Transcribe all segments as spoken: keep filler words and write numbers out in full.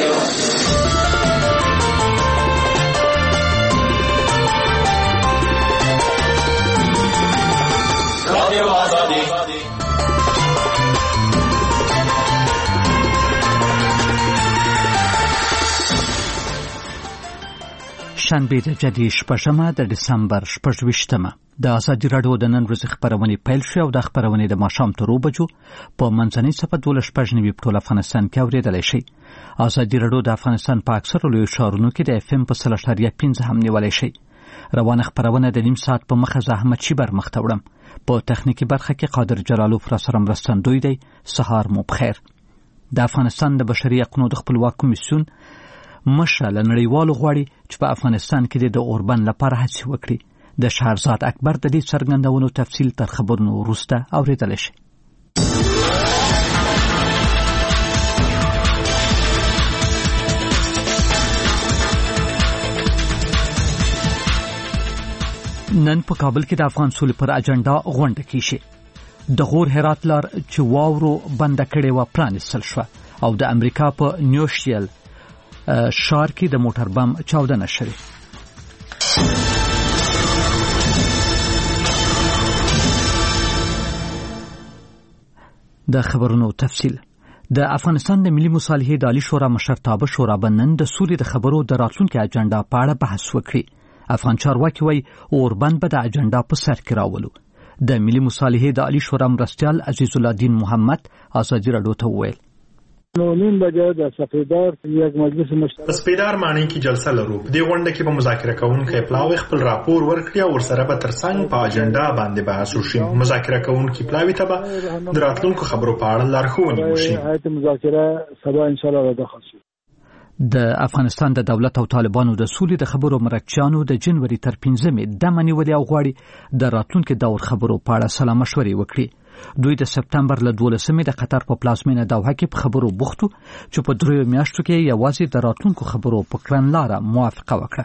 شنبه د جدي شپږمه د دسمبر شپږویشتمه د ازادي راډیو د نن ورځې خبرونه پیل شو او د خبرونه د ماښام تر اوو بجو په منځنۍ صفحه دولس شپږ نوي په ټول افغانستان کې اورېدلی شي. ازادي راډیو د افغانستان په اکثرو لویو ښارونو کې د اف ام په سل اشاریه پنځه هم نیولی شي. روانه خبرونه د نیم ساعت په مخه زه احمد شیبر مخ ته وړم. په تخنیکي برخه کې قادر جلالوف را سره مرستندوی دی. سهار مو بخیر. د افغانستان د بشري حقوقو د خپلواک کمیسیون مشر له نړیوالو غواړي چې په افغانستان کې د اوربند لپاره هڅې وکړي. د شهرزاد اکبر د دې څرګندونو تفصیل تر خبرونو وروسته اورېدلی شي. نن په کابل کې د افغان سولې پر اجنډا غونډه کیږي. د غور هرات لار چې واورو بنده کړې وه پرانیستل شوه او د امریکا په نیوشیل ښار کې د موټر بم چاودنه شوې. د خبرونو تفصیل. د افغانستان د ملي مصالحې د عالي شورا مشرتابه شورا به نن د سولې د خبرو د راتلونکي اجنډا په اړه بحث وکړي. افغان چارواکي وایي اوربند به د اجنډا په سر کې راولو. د ملي مصالحې د عالي شورا مرستیال عزیز الله دین محمد ازادي راډیو ته وویل نیم بجه د سپیدار یک مجلس مشترک سپیدار معنی کی جلسه لرو. د غونډه کې به مذاکره کوونکي پلاوی خپل راپور ورکړي او ورسره به ترڅنګ په اجنډا باندې بحث وشي. مذاکره کوونکي پلاوی ته به د راتلونکو خبرو په اړه لارښوونې وشي. هیئت مذاکره سبا ان شاء الله راځي. د افغانستان د دولت او طالبانو د سولې د خبرو مرکچیانو د جنوري تر پنځمې دمه نیولې او غواړي د راتلونکي دور خبرو په اړه سلا مشورې وکړي. دوی د سپتمبر له دولسمې د قطر په پلازمینه دوحه کې په خبرو بوختو چې په دریو میاشتو کې یوازې د راتلونکو خبرو په کړنلاره موافقه وکړه.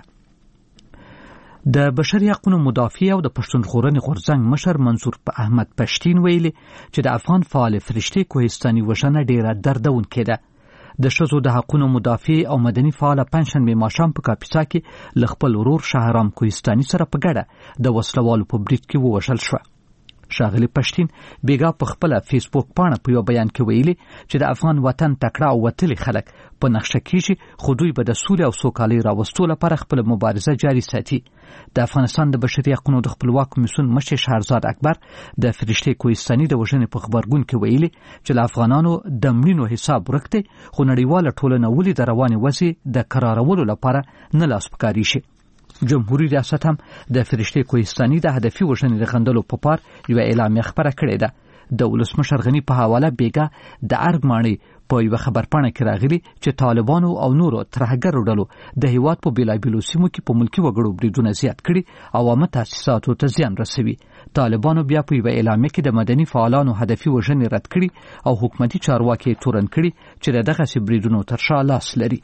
د بشري حقوقو مدافع او د پښتون ژغورنې غورځنګ مشر منظور احمد پښتین ویلي چې د افغان فعال فرشتي کوهستاني وژنه ډیره دردونکې ده. د ښځو د حقوقو مدافع او مدني فعال پنځشنبه ماښام په کاپیسا کې له خپل ورور شهرام کوهستاني سره په ګډه د وسلوالو په برید کې ووژل شوه. ښاغلي پښتین بیګا په خپل فیسبوک پاڼه په یو بیان کې ویلي چې د افغان وطن تکړه او وتلي خلک په نقشه کېږي خو دوی به د سولې او سوکالۍ راوستو لپاره خپل مبارزه جاري ساتي. د افغانستان د بشري حقوقو د خپلواک کمیسیون مشر شهرزاد اکبر د فرشتي کوهستاني د وژنې په خبرګون کې ویلي چې له افغانانو د مړینو حساب ورک دی خو نړیواله ټولنه ولې د روانې وضعې د قرارولو لپاره نه لاس په کار شي. جمهوریت ریاست هم د فرشتي کوهستاني د هدفي وژنې د غندلو په پار یو اعلامیه خبره کړې ده. د ولسمشر غني په حواله بیګا د ارګ ماڼۍ په یو خبرپاڼه کې راغلي چې طالبانو او نورو ترهګرو ډلو د هیواد په بیلابیلو سیمو کې په ملکی وګړو بریدونه زیات کړي او عامه تاسیساتو ته زیان رسوي. طالبانو بیا په یو اعلامیه کې د مدني فعالانو هدفي وژنې رد کړي او حکومتي چارواکي تورن کړي چې دغه بریدونو تر شا لاس لري.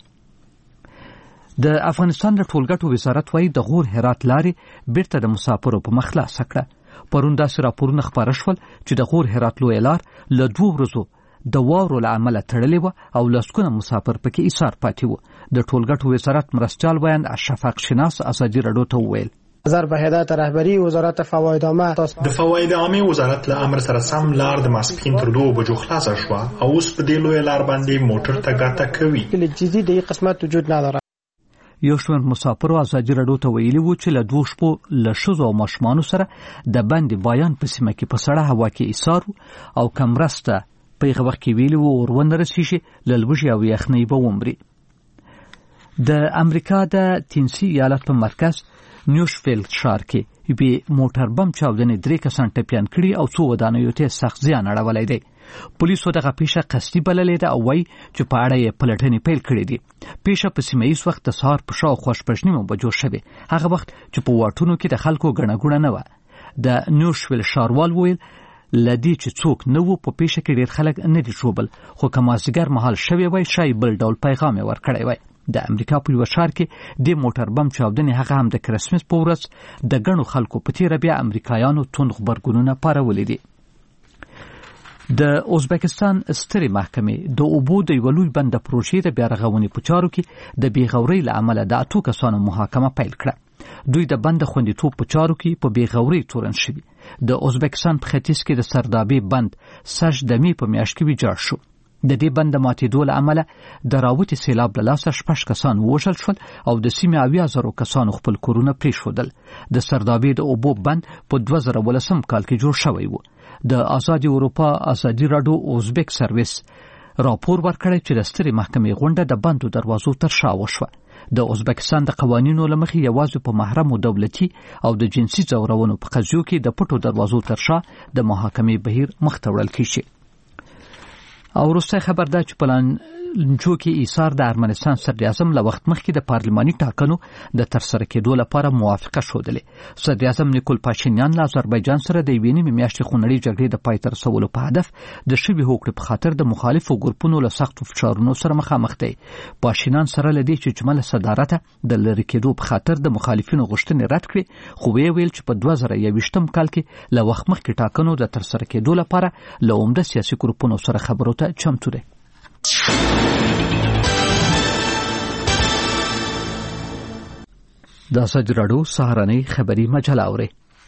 د افغانستان د ټولګټو وزارت وايي د غور هرات لارې بیرته د مسافرو په مخ خلاصه کړه. پرون داسې راپورونه خپاره شول چې د غور هرات لویه لار له دوو ورځو د واورو له امله تړلې وه او لسګونه مسافر پکې ایسار پاتې وو. د ټولګټو وزارت مرستیال بیان اشفاق شناس ازادي راډیو ته وویل نظر به هدایت رهبری وزارت فواید عامه د فواید عامه وزارت له امر سره سم لار د ماسپین تر دوه بجو خلاصه شوه او اوس په دې لویه لار باندې موټر ته ګاټه کوي. کله جدي د قسمت وجود نداره. یو شمېر مسافرو ازادي راډیو ته ویلي وو چې له دوه شپو له ښځو او ماشومانو سره د بندې بایان په سیمه کې په سړه هوا کې ایسار او کمرسته په هغه وخت کې ویلي وو اور ونه رسېږي له لوږې او یخنۍ به ومري. د امریکا د تینسي ایالت په مرکز نیوشفیلډ ښار کې یوې موټر بم چاودنې درې کسان ټپیان کړي او څو ودانیو ته سخت زیان اړولی دی. پولیسو دغه پیښه قصدي بللې ده او وایي چې په اړه یې پلټنې پیل کړې دي. پیښه په سیمه ییز وخت د سهار په شاوخوا شپږ نیمو بجو شوې، هغه وخت چې په واټونو کې د خلکو ګڼه ګوڼه نه وه. د نیوشفیلډ ښاروال وویل له دې چې څوک نه وو په پیښه کې ډېر خلک نه دي ژوبل، خو که مازدیګر مهال شوی وای ښایي بل ډول پیغام یې ورکړی وای. د امریکا په یوه ښار کې د موټر بم چاودنې هغه هم د کرسمس په ورځ د ګڼو خلکو په تیره بیا امریکایانو توند غبرګونونه پارولي دي. د ازبکستان سترې محکمې د اوبو د یوه لوی بند د پروژې د بیا رغونې په چارو کې د بېغورۍ له امله د اتو کسانو محاکمه پیل کړه. دوی د بند د خوندیتوب په چارو کې په بېغورۍ تورن شوي. د ازبکستان په ختیځ کې د سردابې بند سږ د مې په میاشت کې ویجاړ شو. د دې بند د ماتېدو له امله د راوتي سیلاب له لاسه شپږ کسان ووژل شول او د سیمې اویا زرو کسانو خپل کورونه پرېښودل. د سردابې د اوبو بند په دوه زره ولسم کال کې جوړ شوی و. د آزادي اروپا آزادي راډیو ازبک سرویس راپور ورکړی چې د سترې محکمې غونډه د بندو دروازو تر شا وشوه. د ازبکستان د قوانینو له مخې یوازې په محرمو دولتي او د جنسي ځورونو په قضیو کې د پټو دروازو تر شا د محاکمې بهیر مخته وړل کیږي. او وروستی خبر دا چې په لانجو کې ایثار د ارمنستان صدراعظم له وخت مخکې د پارلماني ټاکنو د ترسره کېدو لپاره موافقه ښودلې. صدراعظم نیکول پاشینیان له آذربایجان سره د یوې نیمې میاشتې خونړۍ جګړې د پای ته رسولو په هدف د شوي هوکړې په خاطر د مخالفو ګروپونو له سختو فشارونو سره مخامخ دی. پاشینیان سره له دې چې جمله صدارته د لرې کېدو په خاطر د مخالفینو غوښتنې رد کړي، خو ویې ویل چې په دوه زره یوویشتم کال کې له وخت مخکې ټاکنو د ترسره کېدو لپاره له عمده سیاسي ګروپونو سره خبرو ته چمتو دی. د ازادي راډیو سهارنۍ خبري مجله اورئ.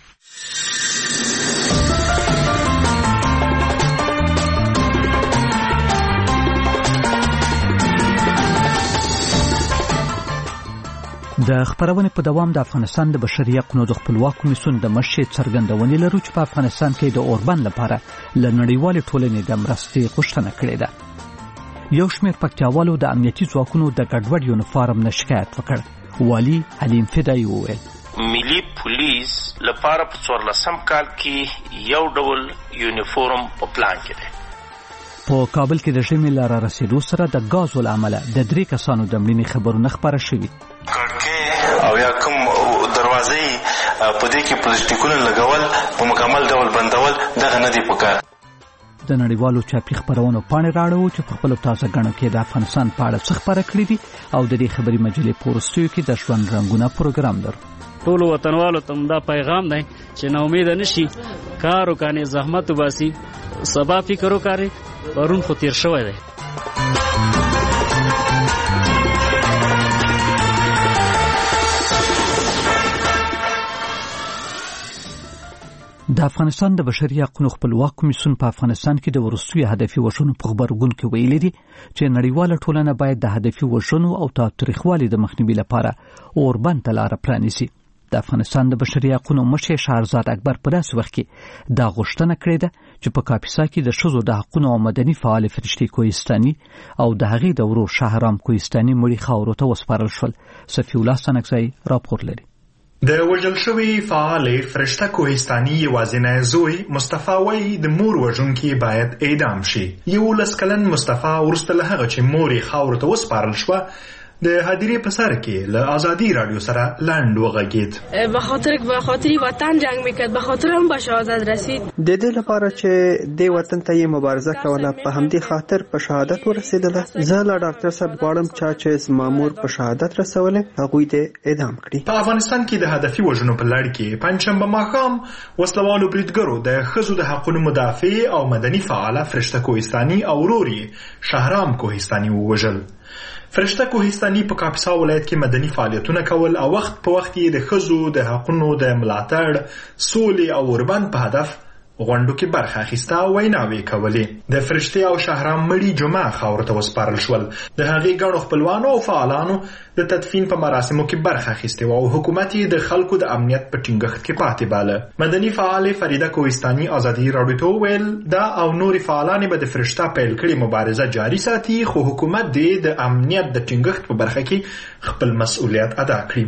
د خبرونې په دوام د افغانستان د بشري حقوقو د خپلواک کمیسیون د مشر څرګندونې لرو چې په افغانستان کې د اوربند لپاره له نړیوالې ټولنې د مرستې غوښتنه کړې ده. یو شمېر پکتیاوالو د امنیتي ځواکونو د ګډوډ یونیفارم نه شکایت وکړ. والي حلیم فدایي وویل ملي پولیس لپاره په څوارلسم کال کې یو ډول یونیفورم په پلان کې دی. په کابل کې د ژمي له رارسېدو سره د ګازو له امله د درې کسانو د مړینې خبرونه خپاره شوي. کړکۍ او یا کوم دروازې په دې کې پلاستیکونه لګول په مکمل ډول بندول دغه نه دي پکار. د نړیوالو چاپي خبرونو پاڼې راړو چې په خپلو تازه ګڼو کې د افغانستان په اړه څه خپاره کړي دي او د دې خبري مجلې په وروستیو کې د ژوند رنګونه پروګرام لرو. ټولو وطنوالو ته دا پیغام دی چې نا امیده نشي، کار وکړي، زحمت وباسي، سبا فکر وکړي، پرون خو تیر شوی دی. د افغانستان د بشري حقوقو خپلواک کمیسیون په افغانستان کې د وروستیو هدفي وژنو په خبرګون کې ویلي دي چې نړیواله ټولنه باید د هدفي وژنو او تاوتریخوالي د مخنیوي لپاره اوربند ته لاره پرانیزي. د افغانستان د بشري حقوقو مشر شهرزاد اکبر په داسې وخت کې دا غوښتنه کړې ده چې په کاپیسا کې د ښځو د حقوقو او مدني فعال فرشتي کوهستاني او د هغې د ورور شهرام کوهستاني مړي خاورو ته وسپارل شول. صفي الله سنکزی راپور لري. د وژل شوي فعال فرشته کوهستاني یوازینی زوی مصطفی وایي د مور وژونکي باید اعدام شي. یولس کلن مصطفی وروسته له هغه چې مور یې خاورو ته وسپارل شوه د هدیرې په سر کې له آزادي رادیو سره لنډ وغږید. به خاطر به خاطر وطن جنگ میکرد، به خاطر هم به شهادت رسید. د دې لپاره چې د وطن ته یې مبارزه کوله، په همدې خاطر په شهادت ورسېدله. زه له ډاکټر صاحب غواړم چې زما مور په شهادت رسولې هغوی دې اعدام کړي. په افغانستان کې د هدفي وژنو په لړ کې پنجشنبه ماښام وسلوالو بریدګرو د ښځو د حقوقو مدافع او مدني فعاله فرشته کوهستاني او ورور یې شهرام کوهستاني ووژل. فرشته کوهستاني په کاپیسا ولایت کې مدني فعالیتونه کول او وخت په وخت یې د ښځو د حقوقو د ملاتړ، سولې او اوربند په هدف غونډو کې برخه اخیسته او ویناوې کولې. د فرشتې او شهرام مړي جمعه خاورو ته وسپارل شول. د هغې ګڼو خپلوانو او فعالانو د تدفین په مراسمو کې برخه اخیستې او حکومت یې د خلکو د امنیت په ټینګښت کې پاتې باله. مدني فعال فریده کوهستاني آزادي راډیو ته وویل دا او نورې فعالانې به د فرشته پیل کړې مبارزه جاري ساتي، خو حکومت دې د امنیت د ټینګښت په برخه کې خپل مسؤلیت ادا کړي.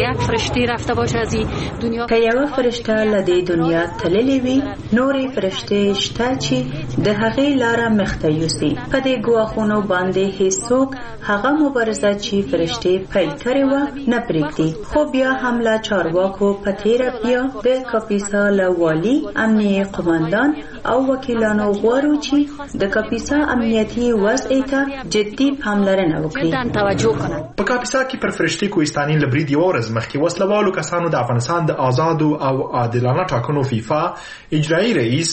که یوه فرشته له دې دنیا تللې وي، نورې فرشتې شته چې د هغې لاره مخته یوسي. په دې ګواښونو باندې هیڅوک هغه مبارزه چې فرشتې پیل کړې وه نه پرېږدي. خو بیا هم له چارواکو په تېره بیا د کاپیسا له والي، امنیه قماندان او وکیلانو غواړو چې د کاپیسا امنیتي وضع ته جدي پاملرنه وکړي. په کاپیسا کې پر فرشتې کوهستاني له برید یوه ورځ مخکې وسلوالو کسانو د افغانستان د آزادو او عادلانه ټاکنو فیفا اجرایي رئیس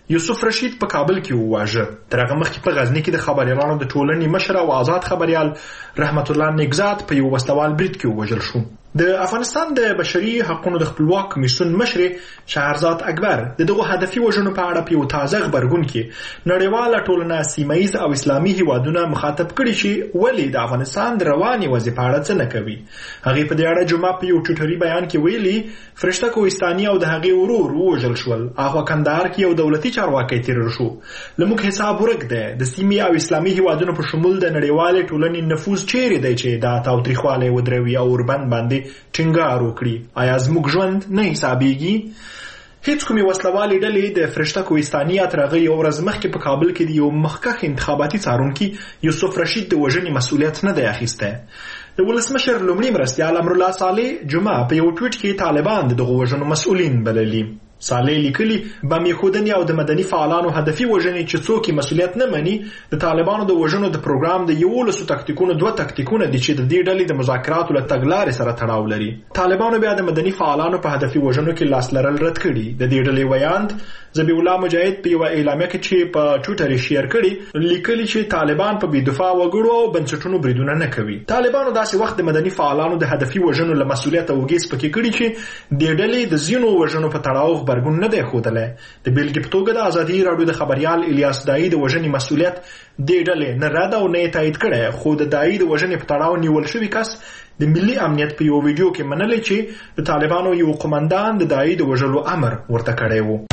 یوسف رشید په کابل کې وواژه. تر هغه مخکې په غزني کې د خبریالانو د ټولنې مشر او آزاد خبریال رحمت الله نګزاد په یو وسلوال برید کې ووژل شو. د افغانستان د بشري حقوقو د خپلواک کمیسیون مشر شهرزاد اکبر د دغه هدفي وژنو په اړه په یو تازه خبرګون کې نړیواله ټولنه سیمایي او اسلامي هیوادونه مخاطب کړي چې ولې د افغانستان د رواني وضعیت په اړه څه نه کوي. هغه په دې اړه جمعه په یو ټویټري بیان کې ویلي فرشته کوهستاني او د هغې ورور ووژل شول. هغه کندهار کې یو دولتي چارواکي تیرور شو. لموږ حساب ورک دی د سیمې او اسلامي هیوادونو په شمول د نړیوالې ټولنې نفوذ چیرې دی چې دا تاوتریخوالی ودروي او اوربند باندې ټینګار وکړي. آیا زموږ ژوند نه حسابېږي؟ هیڅ کومې وسلوالې ډلې د فرشته کوهستاني تر هغه یو ورځ مخکې په کابل کې د یو مخکښ انتخاباتي څارونکي یوسف رشید د وژنې مسؤلیت نه دی اخیستی. د ولسمشر لومړي مرستیال امرالله صالح جمعه په یو ټویټ کې طالبان د دغو وژنو مسؤلین بللي. صالح لیکلي بم ایښودنې او د مدني فعالانو هدفي وژنې چې څوک مسؤلیت نه مني د طالبانو د وژنو د پروګرام د یولسو تکتیکونو دوه تکتیکونه دي چې د دې ډلې د مذاکراتو له تګلارې سره تړاو لري. طالبانو بیا د مدني فعالانو په هدفي وژنو کې لاس لرل رد کړي. د دې ډلې ویاند ذبیح الله مجاهد په یوه اعلامیه کې چې په ټویټر یې شیر کړي لیکلي چې طالبان په بېدفاع وګړو او بنسټونو بریدونه نه کوي. طالبانو داسې وخت د مدني فعالانو د هدفي وژنو له مسؤلیت اوږې سپکې کړي چې دې ډلې د ځینو وژنو په تړاو خبرګون نه دی ښودلی. د بېلګې په توګه د ازادي راډیو د خبریال الیاس دایي د وژنې مسؤلیت دې ډلې نه رد او نه یې تایید کړی، خو د دایي د وژنې په تړاو نیول شوي کس د ملي امنیت په یو ویډیو کې منلی چې د طالبانو یو قمندان د دایي د وژلو امر ورته کړی و.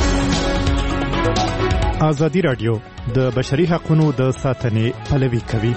ازادي راډیو د بشري حقوقو د ساتنې پلوي کوي.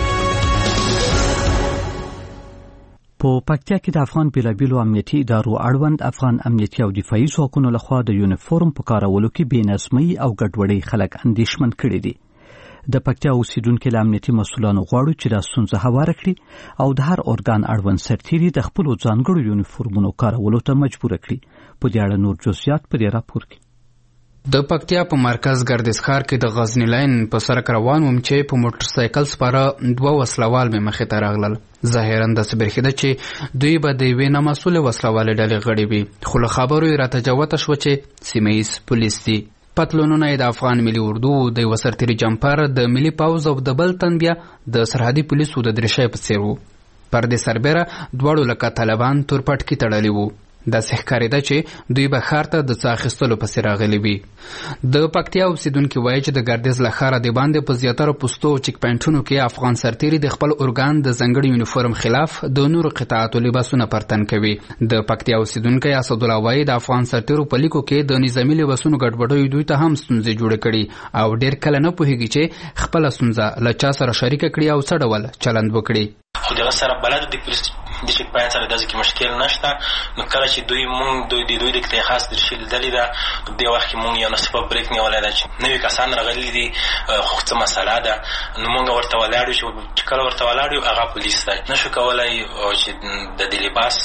په پکتیا کې د افغان بیلابیلو امنیتي ادارو اړوند افغان امنیتي او دفاعي ځواکونو لخوا د یونیفورم په کارولو کې بې نظمۍ او ګډوډۍ خلک اندېښمن کړي دي. د پکتیا اوسیدونکو له امنیتي مسؤلانو غواړي چې دا ستونزه هواره کړي او د هر ارګان اړوند سرتیري د خپلو ځانګړو یونیفورمونو کارولو ته مجبور کړي. په دې اړه نور جزئیات په دې راپور کې. د پکتیا په مرکز ګردیز ښار کې د غزنی لاین په سړک روان وم چې په موټر سایکل سپاره دوه وسلوال مې مخې ته راغلل. ظاهراً داسې برېښېده چې دوی به د یوې نامسؤلې وسلوالې ډلې غړي وي، خو له خبرو یې راته جوته شوه چې سیمه ییز پولیس دي. پتلونونه یې د افغان ملي اردو، د یوه سرتیري جمپر، د ملي پوځ او د بل تن بیا د سرحدي پولیسو د دریشۍ په څېر وو. پر دې سربیره دواړو لکه طالبان تورپټکي تړلي وو. داسې ښکارېده چې دوی به ښار ته د څه اخیستلو پسې راغلي وي. د پکتیا اوسیدونکي وایي چې د ګردیز له ښاره د باندې په زیاتره پوستو او چیک پاینټونو کې افغان سرتیري د خپل ارګان د ځانګړي یونیفورم خلاف د نورو قطعاتو لباسونه پرتن کوي. د پکتیا اوسیدونکی اسدالله وایي د افغان سرتیرو په لیکو کې د نظامي لباسونو ګډوډۍ دوی ته هم ستونزې جوړې کړي او ډېر کله نه پوهېږي چې خپله ستونزه له چا سره شریکه کړي او څه ډول چلند وکړي. خو دغه سره بلد د پولیس د چیک پاینټ سره داسې کې مشکل نشته. نو کله چې دوی مونږ دوی د دوی د کتۍ خاص درشي لیدلې ده، دې وخت کې مونږ یو نصفه بریک نیولی ده چې نوي کسان راغلي دي، خو څه مسله ده. نو مونږ ورته ولاړ یو چې کله ورته ولاړ یو هغه پولیس دی نشو کولی چې د دې لباس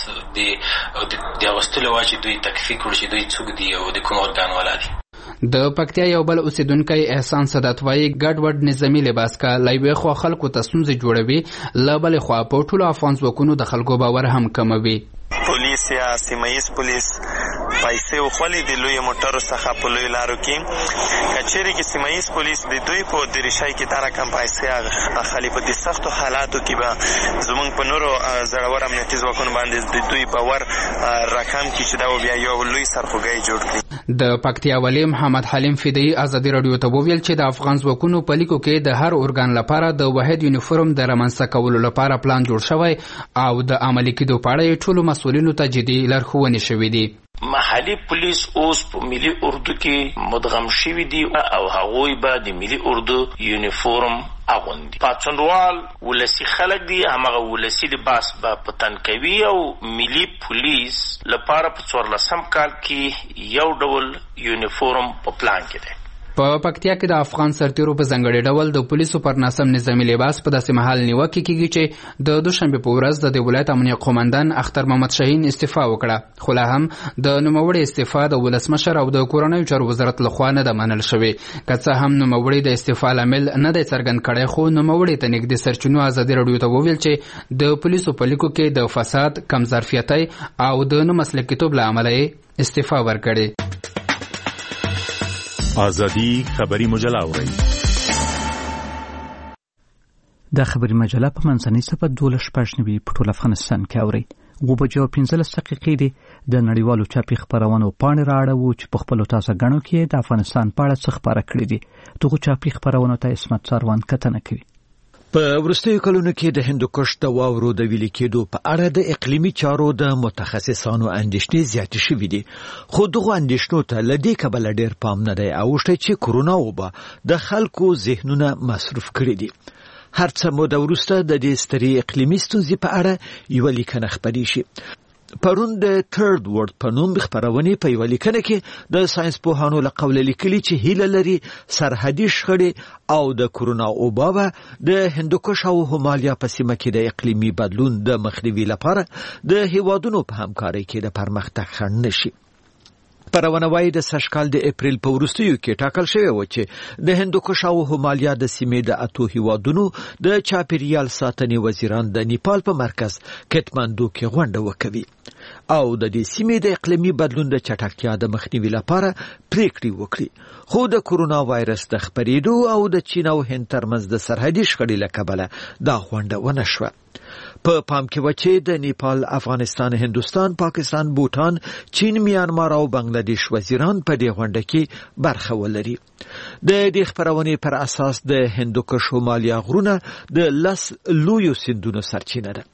د اغوستلو وجې دوی تکفي کړو چې دوی څوک دي او د کوم ارګان والا دي. د پکتیا یو بل اوسیدونکی احسان صدات وایي ګډوډ نظامي لباس کا له یوې خوا خلکو ته ستونزې جوړوي، له بلې خوا په ټولو افغان ځواکونو د خلکو باور هم کموي. پولیس یا سیمه ییز پولیس پیسې وخولي د لوی موټرو څخه په لوی لارو کې، کچېرې کې سیمه ییز پولیس د دوی په دریشۍ کې دا رقم پیسې اخلي. په دې سختو حالاتو کې به زموږ په نورو زړور امنیتي ځواکونو باندې د دوی باور رقم کې چې دا بیا یو لوی سرخوږی جوړ کړي. د پکتیا والی محمد حلیم فدایي ازادي راډیو ته وویل چې د افغان ځواکونو په لیکو کې د هر ارګان لپاره د واحد یونیفورم د رامنځته کولو لپاره پلان جوړ شوی او د عملي کېدو په اړه یې ټولو مسؤلینو ته جدي لارښوونې شوې دي. محلي پولیس اوس په ملي اردو کې مدغم شوي دي او هغوی به د ملي اردو یونیفورم اغوندي. پاڅونوال ولسي خلک دي، همغه ولسي لباس به په تن کوي او ملي پولیس لپاره په څوارلسم کال کې یو ډول یونیفورم په پلان کې دی. په پکتیا کې د افغان سرتیرو په ځانګړي ډول د پولیسو پر ناسم نظامي لباس په داسې مهال نیوکه کیږي چې د دوشنبه په ورځ د ولایت امنیه قومندان اختر محمد شاهین استعفا وکړه، خو لا هم د نوموړي استعفا د ولسمشر او د کورنیو چارو وزارت لخوا نه ده منل شوې. که څه هم نوموړي د استعفا لامل نه دی څرګند کړی، خو نوموړي ته نږدې سرچینو ازادي راډیو ته وویل چې د پولیسو په لیکو کې د فساد، کم ظرفیتۍ او د نه مسلکیتوب له امله یې استعفا ورکړې. ازادي خبری مجله اورئ. د خبری مجله په منځنۍ صفحه دوله شپږ نوي په ټول افغانستان کې اوري. و بجو پنځلس دقیقې دي د نړیوالو چاپی خبرونو پاڼې راړو چې په خپل تازه غنو کې د افغانستان په اړه څه خبره کړې دي. دغه چاپی خبرونو ته اسمت سروان کتنه کوي. په ورستیو کلونو کې د هندوکش د واورو د ویلي کېدو په اړه د اقلیمي چارو د متخصصانو اندېښنې زیاتې شوې دي، خو دغه اندېښنو ته له دې کبله ډېر پام نه دی اوښتی چې کورونا وبا د خلکو ذهنونه مصروف کړي دي. هر څه موده وروسته د دې سترې اقلیمي ستونزې په اړه یوه لیکنه خپرې شي. پرون د تھرد ورلد په نوم خبرونه په یوه لیکنه کې د ساينس پوهانو له قوله لیکلي چې هیله لري سرحدي شخړې او د کورونا وبا د هندوکش او همالیا په سیمه کې د اقلیمي بدلون د مخنیوي لپاره د هیوادونو په همکارۍ کې د پرمختګ خنډ نشي. پرونه وايي د سشکال د اپریل په وروستیو کې ټاکل شوی و چې د هندوکش او همالیا د سیمې د اتو هیوادونو د چاپیریال ساتنې وزیران د نیپال په مرکز کټماندو کې غونډه وکوي او د دې سیمې د اقلیمي بدلون د چټکتیا د مخنیوي لپاره پریکړې وکړي. خو د کورونا وایرس د خپرېدو او د چین او هند ترمنځ د سرحدي شخړې له کبله دا غونډه ونه شوه. په پام کې و چې د نیپال، افغانستان، هندوستان، پاکستان، بوتان، چین، میانمار او بنگلاديش وزیران په دې غونډه کې برخه ولري. د دې خبرونې پر اساس د هندوکش همالیا غرونه د لس لویو سیندونو سرچینه ده.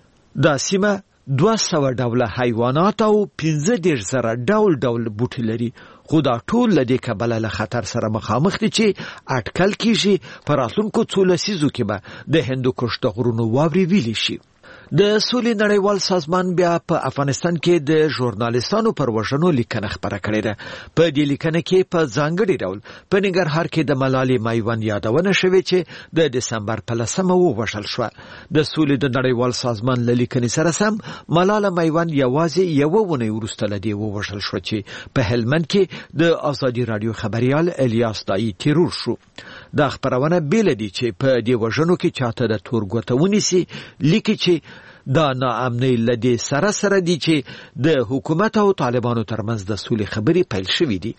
دا سیمه دوه سوه ډوله حیوانات او پنځه دېرش زره ډول ډول بوټي لري، خو دا ټول له دې کبله له خطر سره مخامخ دي چې اټکل کیږي په راتلونکو څو لسیزو کې به د هندوکش د غرونو واورې ویلې شي. د سولې نړیوال سازمان بیا په افغانستان کې د ژورنالیستانو پر وژنو لیکنه خپره کړې ده. په دې لیکنه کې په ځانګړي ډول په ننګرهار کې د ملالۍ میوند یادونه شوې چې د دسمبر په لسمه ووژل شوه. د سولې د نړیوال سازمان له لیکنې سره سم ملاله میوند یوازې یوه ونې وروسته له دې ووژل شوه چې په هلمند کې د ازادي راډیو خبریال الیاس دایی تیرور شو. دا خبرونه بیل دي چې په دې وژنو کې چاته د تور ګوته ونیسي، لیکي چې دا ناامنۍ له دې سره سره دي چې د حکومت او طالبانو ترمنځ د سولې خبرې پیل شوې دي.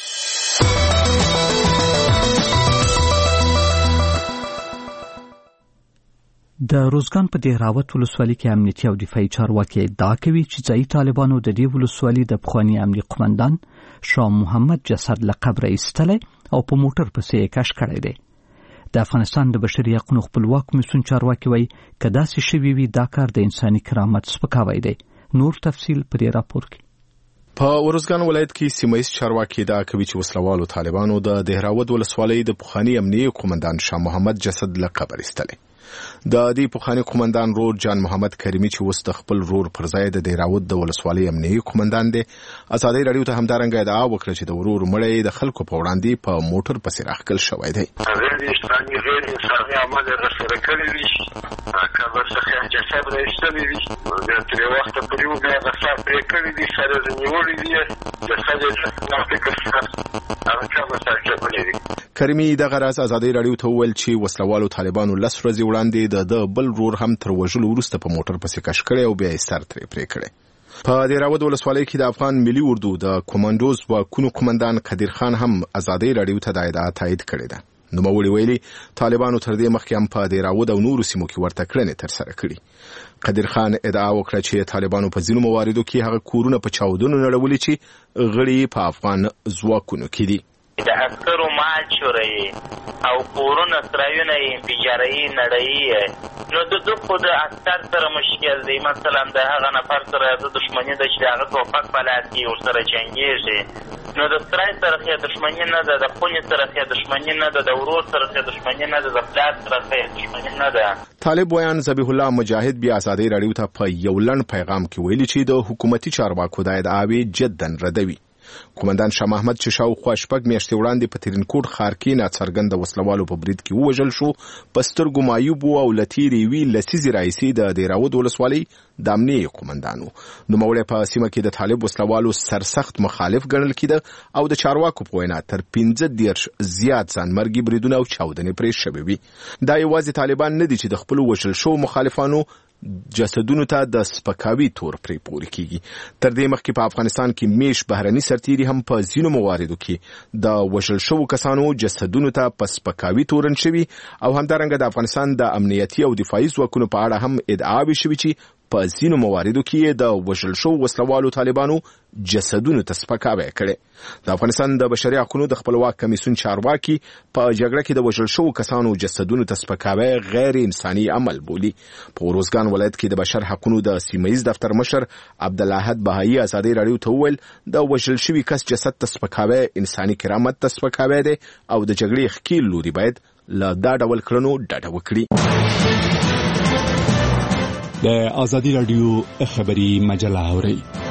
د روزګان په دهراوت ولسوالۍ کې امنیتي او دفاعي چارواکي ادعا کوي چې ځایي طالبانو د دې ولسوالۍ د پخواني امنیتي قومندان شاه محمد جسد له قبره ایستلی او په موټر پسې یې کش کړی دی. د افغانستان د بشري حقوقو خپلواک کمیسیون چارواکي وایي که داسې شوي وي دا کار د انساني کرامت سپکاوی دی. نور تفصیل په دې راپور کې. په ورزګان ولایت کې سیمایي چارواکي ادعا کوي چې وسلوالو طالبانو د دهراوت ولسوالۍ د پخواني امنیتي قومندان شاه محمد جسد له قبر ایستلی. د دې پخواني قومندان رور جان محمد کریمي چې اوس د خپل رور پر ځای د دهراوت د ولسوالۍ امنیتي قومندان دی، ازادي راډیو ته همدارنګه ادعا وکړه چې د ورور مړی د خلکو په وړاندې په موټر پسې راښکل شوی دی. غیر انساني عمل رسره کړی وي، قبر څخه جسد راایستلی وي، د ترې وخته پورې موږ هغه څه پرې کړي دي، سره یې نیولي دي، جسد یې ناستې کړي، هغه قبر ته اچولی دي. کریمي دغه راز ازادي راډیو ته وویل چې وسلوالو طالبانو لس ورځې وړاندې د د بل رور هم تر وژلو وروسته په موټر پسې کش کړی او بیا یې سر ترې پرې کړی. په دهراوت ولسوالۍ کې د افغان ملي اردو د کمانډوز واکونو قومندان قدیر خان هم ازادي راډیو ته د ادعا تایید کړې ده. نوموړي ویلي طالبانو تر دې مخکې هم په دهراوت او نورو سیمو کې ورته کړنې ترسره کړي. قدیر خان ادعا وکړه چې طالبانو په ځینو مواردو کې هغه کورونه په چاودنو نړولي چې غړي په افغان ځواکونو کې دي. د عسکرو مال چوري او کورونه سرایونه انفجاري نړۍ، نو د دوه خو د عسکر سره مشکل دی. مثلا د هغه نفر سره د دښمنۍ د چې هغه توپک بلد کې ورسره جنګېږي، نو د سرای سره خې دښمنۍ نه ده، د خونې سره خې دښمنۍ نه ده، د ورور سره خې دښمنۍ نه ده، د پلار سره خې دښمنۍ نه ده. طالب ویان ذبیح الله مجاهد بیا ازادي راډیو ته په یو لنډ پیغام کې ویلي چې د حکومتي چارواکو د ادعاوې جداً ردوي. قومندان شاه محمد چې شاوخوا شپږ میاشتې وړاندې په ترینکوټ ښار کې ناڅرګنده وسلوالو په برید کې ووژل شو، په سترګو معیوب و او له تېرې یوې لسیزې راهیسې د دهراوت ولسوالۍ د امنیتي قومندان و. نوموړی په سیمه کې د طالب وسلوالو سرسخت مخالف ګڼل کېده او د چارواکو په وینا تر پنځه دېرش زیات ځانمرګي بریدونه او چاودنې پرې شوې وي. دا یوازې طالبان نه دي چې د خپلو وژل شوو مخالفانو جسدونو ته د سپکاوي تور پرې پوري کیږي. تر دې مخکې په افغانستان کې میش بهرني سرتیري هم په ځینو مواردو کې د وژل شوو کسانو جسدونو ته په سپکاوي تورن شوي او همدارنګه د افغانستان د امنیتي او دفاعي ځواکونو په اړه هم ادعاوې شوي چې په ځینو مواردو کې د وژل شوو وسلوالو طالبانو جسدونو ته سپکاوی کړي. د افغانستان د بشري حقوقو د خپلواک کمیسیون چارواکي په جګړه کې د وژل شوو کسانو جسدونو ته سپکاوی غیر انساني عمل بولي. په روزګان ولایت کې د بشر حقوقو د سیمه‌یز دفتر مشر عبدالاحد بهایی ازادي رادیو ته وویل د وژل شوي کس جسد ته سپکاوی انساني کرامت ته سپکاوی دی او د جګړې ښکیل لوري باید له دا ډول کړنو ډډه وکړي. د ازادي رادیو خبري مجله اوري.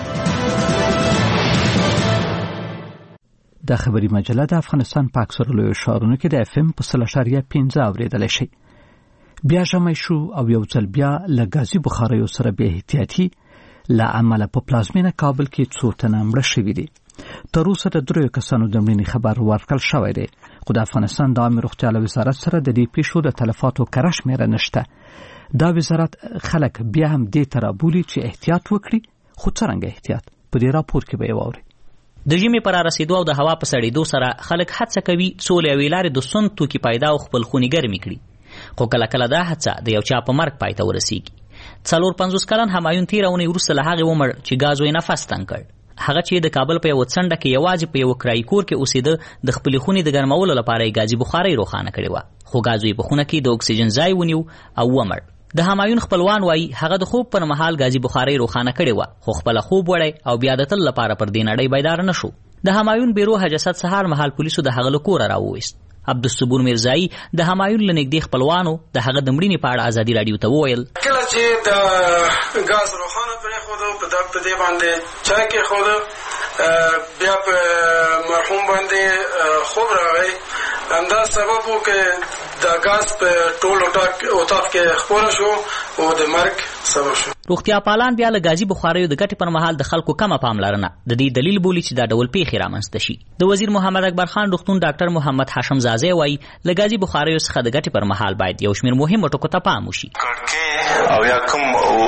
د خبري مجله د افغانستان په اکثره لویو ښارونو کې د اف ام په سل اشاریه پنځه اوریدل شي. بیا ژمی شو او یو ځل بیا له غازي بخاریو سره به احتیاطي له عمله په پلازمینه کابل کې څو تنه مړه شوي دي. تر اوسه د دریو کسانو د مړینې خبر ورکړل شوی دی، خو د افغانستان د عامه روغتیا وزارت سره د دې پیښو د تلفاتو کره شمېره نشته. دا وزارت خلک بیا هم دې ته رابولي چې احتیاط وکړي، خو څرنګه احتیاط په دې راپور کې به یې واورئ. د ژمي پر رسیدو او د هوا په سړېدو سره خلک هڅه کوي څو له یوې لارې د سون توکي پیدا او خپل خونې ګرمې کړي، خو کله کله دا هڅه د یو چا په مرګ پای ته ورسیږي. څلور پنځوس کلن همایون تېره اونۍ وروسته له هغې ومړ چې ګازو یې نفس تنګ کړ. هغه چې د کابل په یو څنډه کې یوازې په یو کرایي کور کې اوسېده، د خپلې خونې د ګرمولو لپاره یې ګازي بخارۍ روښانه کړې وه، خو ګازو یې په خونه کې د اکسیجن ځای ونیو او ومړ. د همایون خپلوان وایي هغه د خوب پر مهال ګازي بخارۍ روښانه کړې وه، خو خپله خوب وړی او بیا د تل لپاره پر دې نړۍ بیدار نه شو. د همایون بیروه جسد سهار مهال پولیسو د هغه له کوره راوویست. عبدالصبور میرزایی د همایون له نږدې خپلوانو د هغه د مړینې په اړه ازادي راډیو ته وویل کله چې د ګاز روښانه پرېښودو په دې باندې چای کېښوده، بیا په مرحوم باندې خوب راغی. همدا سبب و که د ګاز په ټول اتاق کې خپور شو او د مرګ سبب شو. روغتیا پالان بیا له ګازي بخاریو د ګټې پر مهال د خلکو کمه پاملرنه د دې دلیل بولي چې دا ډول پیښې رامنځته شي. د وزیر محمد اکبر خان روغتون ډاکټر محمد هاشم زازی وایي له ګازي بخاریو څخه د ګټې پر مهال باید یو شمېر مهمو ټکو ته پام وشي. کړکۍ او یا کوم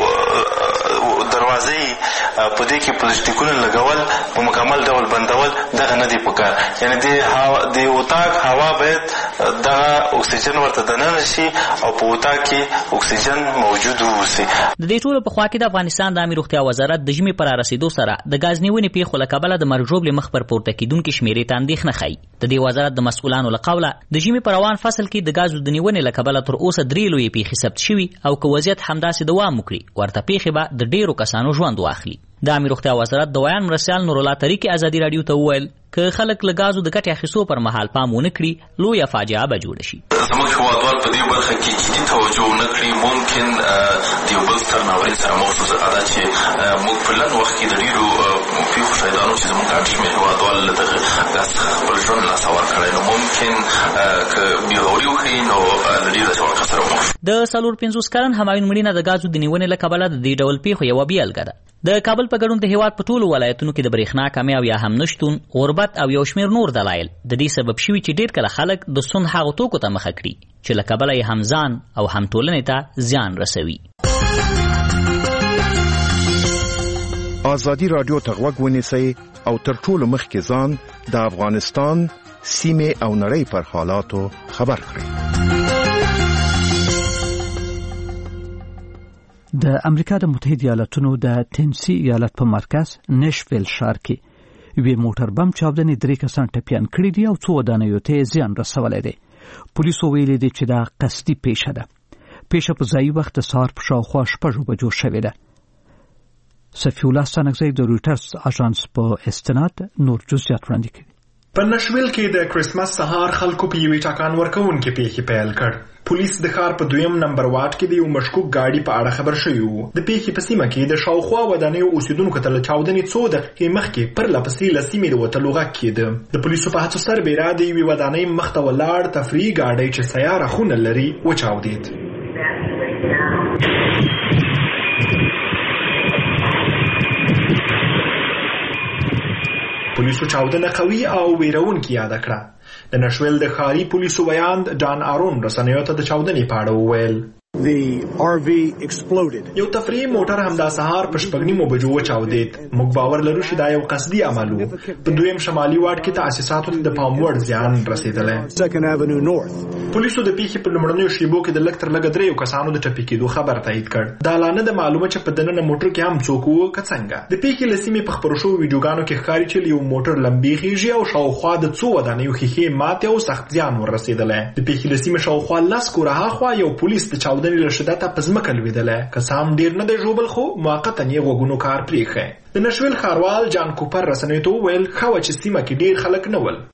دروازې په دې کې پلاستیکونه لګول په مکمل ډول بندول دغه نه دی پکار. یعنی د د اتاق هوا باید دغه اکسیجن ورته دننه شي او په اتاق کې اکسیجن موجود وي. د دې ټولو په خوا کې د افغانستان د عامه روغتیا وزارت د ژمي پر رسیدو سره د ګاز نیونې پیښو له کبله د مرګ ژوبلې مخ پر پورته کېدونکې شمېرې ته اندېښنه ښیي. د دې وزارت د مسؤلانو له قوله د ژمي په روان فصل کې د ګازو د نیونې له کبله تر اوسه درې لویې پیښې ثبت شوي او که وضعیت همداسې دوام وکړي ورته پیښې به د ډېرو کسانو ژوند واخلي. د عامه روغتیا وزارت د ویان مرستیال نورالله طریقې ازادي راډیو ته وویل که خلک له ګازو د ګټې اخیستو پر مهال پام ونه کړي لویه فاجعه به جوړه شي. زموږ هېوادوال په دې برخه کې جدي توجه ونه کړي ممکن د یو بل ستر ناورین سره مخ شو. دا چې موږ په لنډ وخت کې د ډېرو پیښو شاهدانو چې زموږ ګڼ شمېر هېوادوال له دغه ګاز څخه خپل ژوند لاسه ورکړی، نو ممکن که بېغوري وښیي نو له ډېره چوړکه سره مخ شو. د څلور پنځوس کلن همایون مړینه د ګازو د نیونې له کبله د دې ډول پیښو یوه بیلګه ده. د کابل په ګډون د هېواد په ټولو ولایتونو کې د برېښنا کمي او یا هم نشتون، غربت او یو شمېر نور دلایل د دې سبب شوي چې ډېر کله خلک د سون هغو توکو ته مخه کړي چې له کبله یې هم ځان او هم ټولنې ته زیان رسوي. ازادي راډیو ته غوږ ونیسئ او تر ټولو مخکې ځان د افغانستان سیمې او نړۍ پر حالاتو خبر کړئ. د امریکا د متحده ایالاتونو د ټینسی ایالت په مرکز نشویل ښار کې یوې موټر بم چاودنې درې کسان ټپیان کړي دي او څو ودانیو ته زیان رسولی دی. پولیسو ویلي دي چې دا قصدي پیښه ده. پیښه په ځایي وخت د سهار په شاوخوا شپږو بجو شوې ده. صفی الله ستانکزی د رویټرز اژانس په استناد نور جزئیات وړاندې کوي. په نشویل کې د کرسمس سهار خلکو په یوې ټاکان ورکوونکې پیښې پیل کړ. پولیس د ښار په دویم نمبر واټ کې د یو مشکوک ګاډي په اړه خبر شوي وو. د پیښې په سیمه کې د شاوخوا ودانیو اوسیدونکو ته له چاودنې څو دقیقې مخکې پرله پسې له سیمې د وتلو غږ کېده. د پولیسو په هڅو سربیره د یوې ودانۍ مخ ته ولاړ تفریحي ګاډی چې سیاره خونه لري وچاودېد. پولیسو چاودنه قوي او ویرونکې یاده کړه. د نشویل د ښاري پولیسو ویاند ډان آرون رسنیو ته د چاودنې په اړه وویل The R V exploded. یو تفریحي موټر همدا سهار په شپږ نیمو بجو وچاودید. موږ باور لرو چې دا یو قصدي عمل و. په دویم شمالي واټ کې تاسیساتو ته د پام وړ زیان رسیدلی. Second Avenue North. پولیسو د پیښې په لومړنیو شیبو کې د لږ تر لږه دریو کسانو د ټپي کېدو خبر تایید کړ. دا لا نه ده معلومه چې په دننه موټر کې هم څوک وو که څنګه. د پیښې له سیمې په خپرو شوو ویډیوګانو کې ښکاري چې یو موټر لمبې خیږي او شاوخوا د څو ودانیو ښیښې ماتې او سخت زیان ورسېدلی. د پیښې له سیمې شاوخوا لس کوره هاخوا یو پولیس د چاودنې له شدته په ځمکه لوېدلی. که څه هم ډېر نه دی ژوبل خو موقتا یې غوږونو کار پرېښی. د نشویل ښاروال جان کوپر رسنیو ته وویل ښه وه چې سیمه کې ډېر خلک نه ول.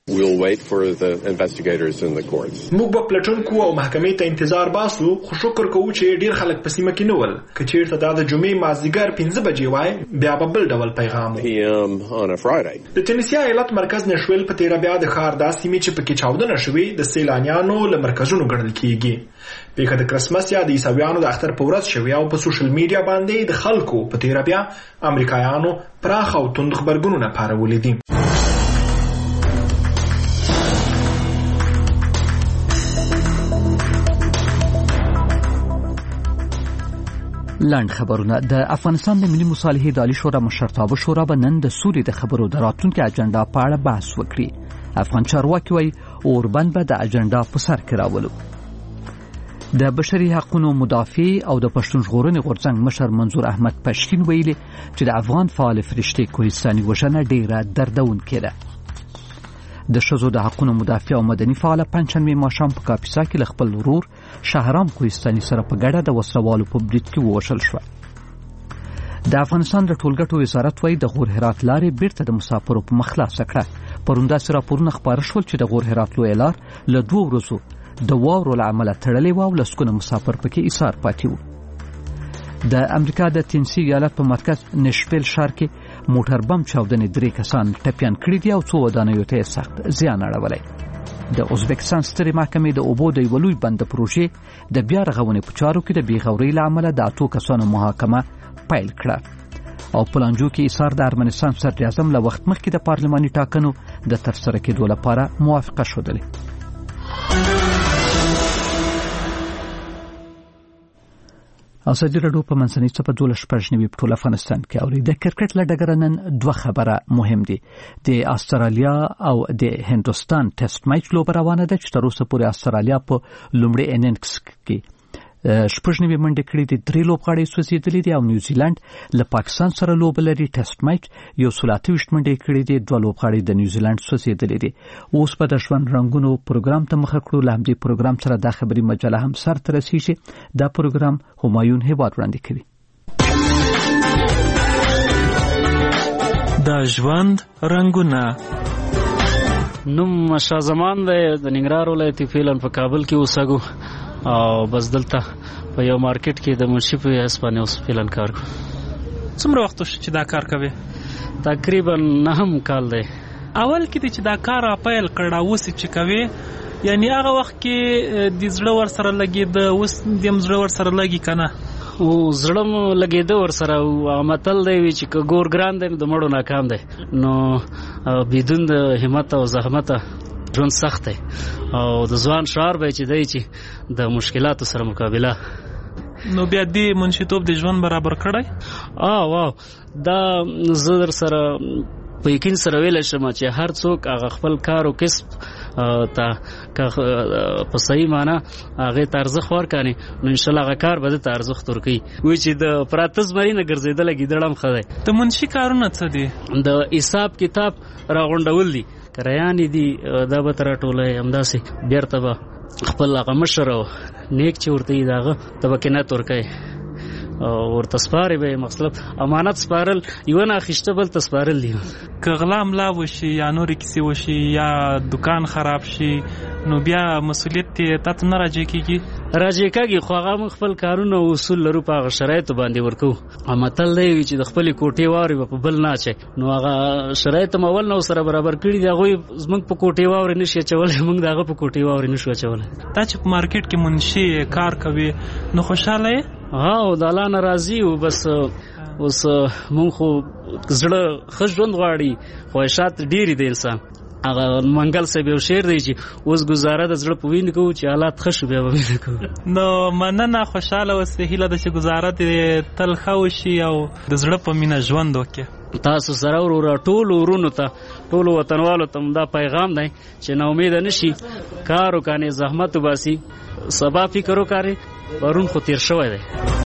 موږ به پلټونکو او محکمې ته انتظار باسو خو شکر کوو چې ډېر خلک په سیمه کې نه ول. که چېرته دا د جمعې مازدیګر پنځه بجې وای بیا به بل ډول پیغام و. د تینیسي ایالت مرکز نشویل په تیره بیا د ښار دا سیمې چې پکې چاودنه شوې د سیلانیانو له مرکزونو ګڼل کېږي. پیښه د کرسمس یا د عیسویانو د اختر په ورځ شوې او په سوشل میډیا باندې د خلکو په تیره بیا امریکایانو پراخ او توند خبرګونونه پارولي دي. لاند خبرونه. د افغانستان د ملي مصالحې اداري شورا مشرتابه شورا به نن د سولې د خبرو د راتلونکي اجنډا په اړه بحث وکړي. افغان چارواکي وایي اوربند به د اجنډا په سر کې راولو. د بشري حقوقو مدافع او د پښتون ژغورنې غورځنګ مشر منظور احمد پښتین ویلي چې د افغان فعال فرشتي کوهستاني وژنه ډیره دردونکې ده. د ښځو د حقوقو مدافع او مدني فعال پنځمې ماښام په کاپیسا کې له خپل ورور شهرام کوهستاني سره په ګډه د وسلوالو په برید کې ووژل شو. د افغانستان د ټولګټو وزارت وایي د غور هرات لارې بیرته د مسافرو په مخ خلاصه کړه. پرون داسې راپورونه خپاره شول چې د غور هرات لویه لار له دوو ورځو د واورو له امله تړلې وه او لسګونه مسافر پکې ایسار پاتې وو. د امریکا د تینسي ایالت په مرکز نشویل ښار کې موټر بم چاودنې درې کسان ټپیان کړي دي او څو ودانیو ته سخت زیان اړولی. د ازبکستان سترې محکمې د اوبو د یوه لوی بند پروژې د بیا رغونې په چارو کې د بېغورۍ له امله د اتو کسانو محاکمه پیل کړه او په لانجو کې ایسار د ارمنستان صدراعظم له وخت مخکې د پارلماني ټاکنو د ترسره کېدو لپاره موافقه ښودلې. ازادي راډیو په منځنۍ څپه دولس شپږ نوي په ټول افغانستان کې اوري. د کرکټ له ډګره نن دوه خبره مهم دي. د استرالیا او د هندوستان ټیسټ میچ لوبه روانه ده چې تر اوسه پورې استرالیا په لومړي اننګز کې شپږ نوي منډې کړې دي. درې لوبغاړي سوځېدلي دي او نیوزیلند له پاکستان سره لوبه لري. ټیسټ میچ یو سل اته ویشت منډې کړې دي. دوه لوبغاړي د نیوزیلند سوځېدلي دي. اوس به د ژوند رنګونو پروګرام ته مخه کړو. له همدې پروګرام سره دا خبري مجله هم سر ته رسیږي. دا پروګرام همایون هیواد وړاندې کوي. د ژوند رنګونه. نوم شاه زمان دی. د ننګرهار ولایتي فعلا په کابل کې اوسېږو او بس دلته په یو مارکیټ کې د منشي په حیث باندې اوس فعلا کار کوم. څومره وخت چې دا کار کوي؟ تقریبا نهم کال دی. اول کې چې دا کار پیل کړ اوس چې کوي یعنی هغه وخت کې د زړه ور سره لګید اوس د زړه ور سره لګی کنه او زړه مو لګید ور سره او متل دی چې ګور ګران دی د مړو ناکام دی. نو بدون د همت او زحمت ژوند سخت دی او د ځوان شعار به چې دی چې د مشکلاتو سره مقابله. نو بیا دې منشیتوب د ژوند برابر کړی؟ آه واو دا زه در سره په یقین سره ویلی شم چې هر څوک هغه خپل کار او کسب ته په صحیح معنا هغې ته ارزښت ورکړي نو انشاءالله هغه کار به ده ته ارزښت ورکوي. وایي چې د پراته زمري نه ګرځېدلی ګیدړ هم ښه دی. د منشي کارونه څه دي؟ د حساب کتاب راغونډول دي. کرایانې دي دا به ته راټولوي همداسې بیرته به خپل هغه مشر او نیک چې ورته وي د هغه ته به قناعت ورکوي ورته سپارې به یې مطلب امانت سپارل یوه نه اخیسته بل ته سپارل دي. که غلا ملا وشي یا نورې کیسې وشي یا دکان خراب شي نو بیا مسؤلیت یې تا ته نه راجع کېږي؟ راجع کېږي خو هغه موږ خپل کارونه او اصول لرو په هغه شرایطو باندې ورکوو. متل دی وي چې د خپلې کوټې واورې به په بل نه اچوي. نو هغه شرایط هم اول نه ورسره برابر کړي دي. هغوی زموږ په کوټې واورې نه شي اچولی موږ د هغه په کوټې واورې نه شو اچولی. دا چې په مارکیټ کې منشي کار کوي نو خوشحاله یې؟ ها او د الله نه راضي او بس اوس مونږ خو زړه ښه ژوند غواړي خواهشات ډېرې د انسان هغه منګل صاحب یو شعر دی چې اوس گزاره د زړه په ویند کوو چې حالات ښه شو بیا به وینه کوو. نو مننه، خوشحاله اوسئ. هیله ده چې گزاره دې تل ښه وشي او د زړه په مینه ژوند وکړي. تاسو سره وروره ټولو ورونو ته ټولو وطنوالو ته دا پیغام دی چې نا امیده نشي، کار وکړئ، زحمت وباسي، سبا فکر وکړئ، پرون خو تیر شوی دی.